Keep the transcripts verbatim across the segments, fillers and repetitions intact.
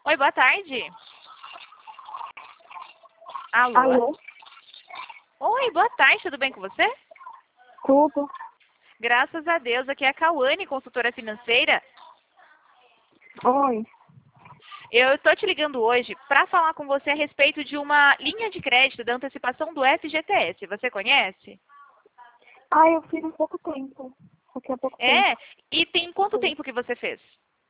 Oi, boa tarde. Alô? Alô? Oi, boa tarde, tudo bem com você? Tudo? Graças a Deus, aqui é a Cauane, consultora financeira. Oi. Eu estou te ligando hoje para falar com você a respeito de uma linha de crédito da antecipação do F G T S. Você conhece? Ah, eu fiz há pouco tempo. Daqui a pouco tempo. É? E tem quanto Sim. tempo que você fez?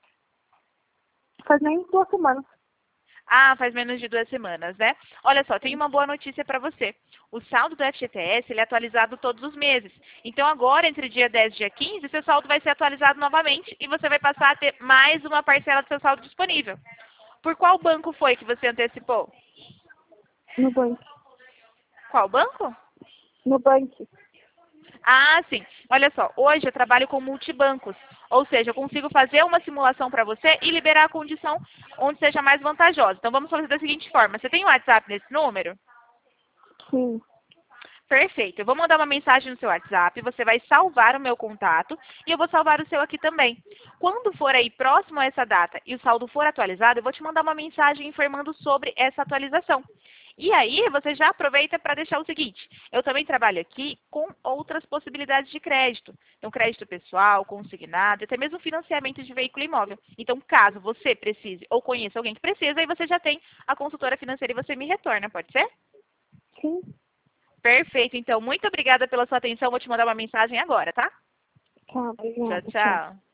Faz nem duas semanas. Ah, faz menos de duas semanas, né? Olha só, tem uma boa notícia para você. O saldo do F G T S ele é atualizado todos os meses. Então agora, entre dia dez e dia quinze, seu saldo vai ser atualizado novamente e você vai passar a ter mais uma parcela do seu saldo disponível. Por qual banco foi que você antecipou? No banco. Qual banco? No banco. Ah, sim. Olha só, hoje eu trabalho com multibancos. Ou seja, eu consigo fazer uma simulação para você e liberar a condição onde seja mais vantajosa. Então vamos fazer da seguinte forma. Você tem um WhatsApp nesse número? Sim. Perfeito. Eu vou mandar uma mensagem no seu WhatsApp, você vai salvar o meu contato e eu vou salvar o seu aqui também. Quando for aí próximo a essa data e o saldo for atualizado, eu vou te mandar uma mensagem informando sobre essa atualização. E aí você já aproveita para deixar o seguinte, eu também trabalho aqui com outras possibilidades de crédito. Então, crédito pessoal, consignado, até mesmo financiamento de veículo imóvel. Então, caso você precise ou conheça alguém que precisa, aí você já tem a consultora financeira e você me retorna, pode ser? Sim. Perfeito, então. Muito obrigada pela sua atenção. Vou te mandar uma mensagem agora, tá? Tá, Tchau, obrigada. Tchau. tchau.